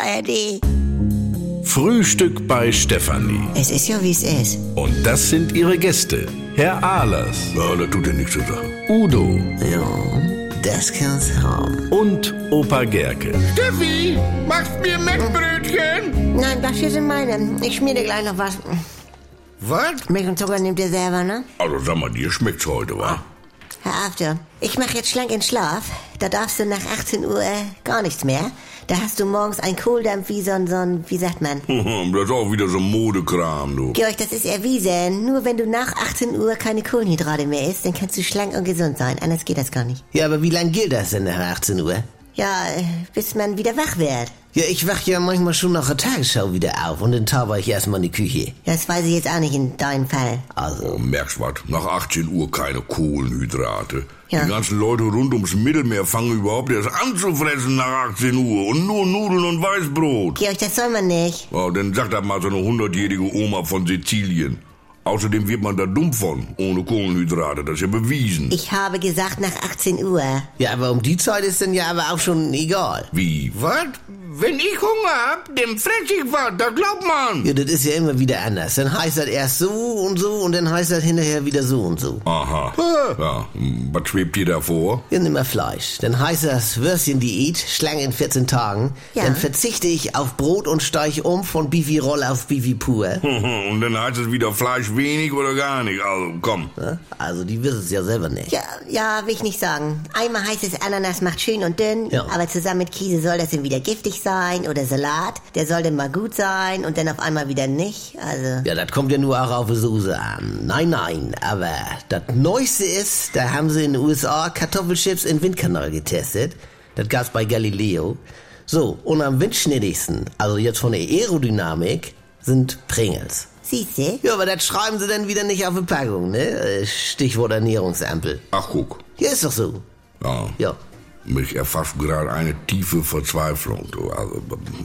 ARD. Frühstück bei Stefanie. Es ist ja, wie es ist. Und das sind ihre Gäste. Herr Ahlers. Ja, das tut ja nichts zur Sache. Udo. Ja, das kann's haben. Und Opa Gerke. Steffi, machst mir Mettbrötchen? Nein, das hier sind meine. Ich schmier dir gleich noch was. Was? Milch und Zucker nehmt ihr selber, ne? Also sag mal, dir schmeckt's heute, wa? Herr After, ich mach jetzt schlank in Schlaf. Da darfst du nach 18 Uhr gar nichts mehr. Da hast du morgens einen Kohldampf wie wie sagt man? Das ist auch wieder so Modekram, du. Georg, das ist erwiesen. Nur wenn du nach 18 Uhr keine Kohlenhydrate mehr isst, dann kannst du schlank und gesund sein. Anders geht das gar nicht. Ja, aber wie lang gilt das denn nach 18 Uhr? Ja, bis man wieder wach wird. Ja, ich wach ja manchmal schon nach der Tagesschau wieder auf und dann tauber ich erstmal in die Küche. Das weiß ich jetzt auch nicht in deinem Fall. Also, Merkst was? Nach 18 Uhr keine Kohlenhydrate. Ja. Die ganzen Leute rund ums Mittelmeer fangen überhaupt erst an zu fressen nach 18 Uhr. Und nur Nudeln und Weißbrot. Georg, das soll man nicht. Ja, dann sagt das mal so eine 100-jährige Oma von Sizilien. Außerdem wird man da dumm von, ohne Kohlenhydrate, das ist ja bewiesen. Ich habe gesagt nach 18 Uhr. ja, aber um die Zeit ist dann ja aber auch schon egal. Wie? Was? Wenn ich Hunger hab, dann fress ich was, das glaubt man. Ja, das ist ja immer wieder anders. Dann heißt das erst so und dann heißt das hinterher wieder so und so. Aha. Ja, was schwebt dir da vor? Ja, nimm mal Fleisch. Dann heißt das Würstchen-Diät, schlank in 14 Tagen. Ja. Dann verzichte ich auf Brot und steig um von Bifi-Roll auf Bifi-Pur. Und dann heißt es wieder Fleisch wenig oder gar nicht. Also, komm. Ja, also, die wissen es ja selber nicht. Ja, will ich nicht sagen. Einmal heißt es, Ananas macht schön und dünn, Ja. aber zusammen mit Käse soll das dann wieder giftig sein oder Salat. Der soll dann mal gut sein und dann auf einmal wieder nicht. Also, Ja, das kommt ja nur auch auf die Soße an. Nein, aber das Neueste ist, da haben sie in den USA Kartoffelchips in Windkanal getestet. Das gab's bei Galileo. So, und am windschnittigsten, also jetzt von der Aerodynamik, sind Pringles. siehste? Ja, aber das schreiben sie dann wieder nicht auf die Packung, ne? Stichwort Ernährungsampel. Ach, guck. Ja, ist doch so. Ja. Ja. Mich erfasst gerade eine tiefe Verzweiflung. Du. Also,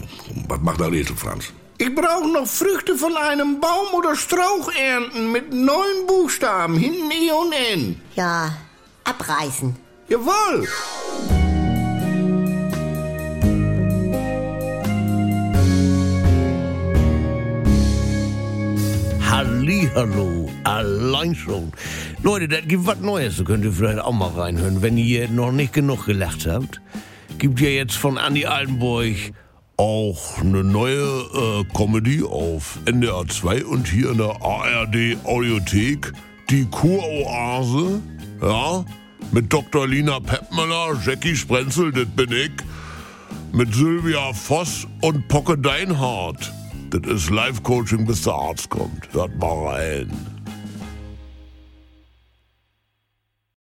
was macht der Rätsel, Franz? Ich brauche noch Früchte von einem Baum oder Strauch ernten mit 9 Buchstaben, hinten E und N. Ja, abreißen. Jawohl. Hallihallo, allein schon. Leute, das gibt was Neues, da könnt ihr vielleicht auch mal reinhören, wenn ihr noch nicht genug gelacht habt. Gibt ja jetzt von Andi Altenburg auch eine neue Comedy auf NDR 2 und hier in der ARD Audiothek, die Kuroase, ja, mit Dr. Lina Peppmüller, Jackie Sprenzel, das bin ich, mit Sylvia Voss und Pocke Deinhardt. Das ist Live-Coaching, bis der Arzt kommt. Hört mal rein.